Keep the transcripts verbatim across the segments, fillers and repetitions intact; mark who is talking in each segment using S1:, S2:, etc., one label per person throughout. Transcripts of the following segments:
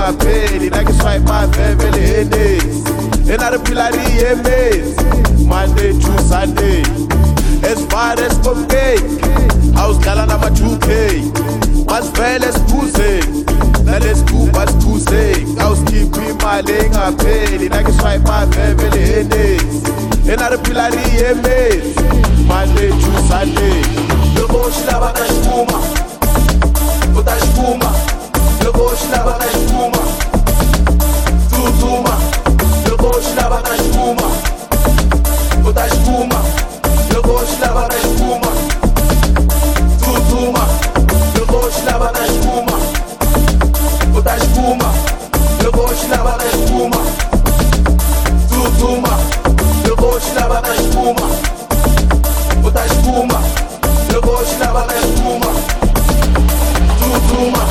S1: engapheli like swipe avevele henesi enariphilari yemezi Monday to Sunday as far as cupcake awusidlala nama-two K masivele siphuze nalesiguba siphuze awusikhiphi imali engapheli like swipe avevele henesi enariphilari yemezi Monday to Sunday loko ushilaba kashipuma utashipuma loko ushilaba kashipuma tutuma loko ushilaba kashipuma utashipuma loko ushilaba kashipuma tutuma loko ushilaba kashipuma utashipuma loko ushilaba kashipuma tutuma loko ushilaba kashipuma utashipuma loko ushilaba kashipuma tutuma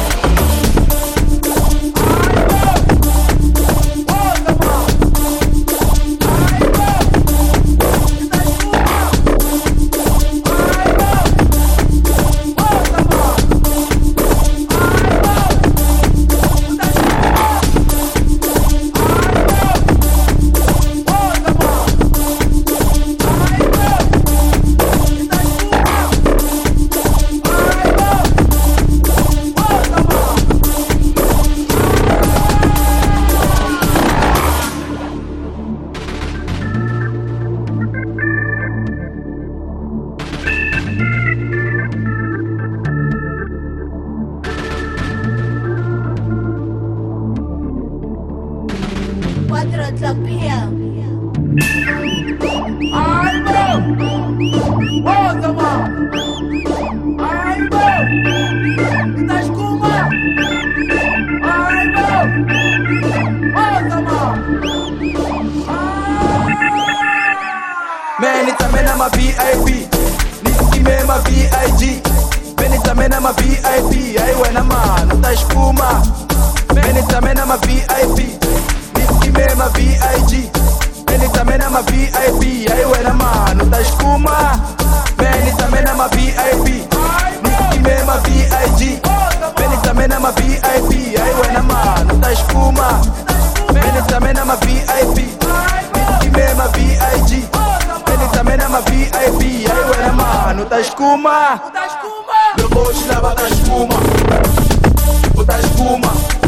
S2: Uta espuma, loko ushilaba kashipuma, uta espuma.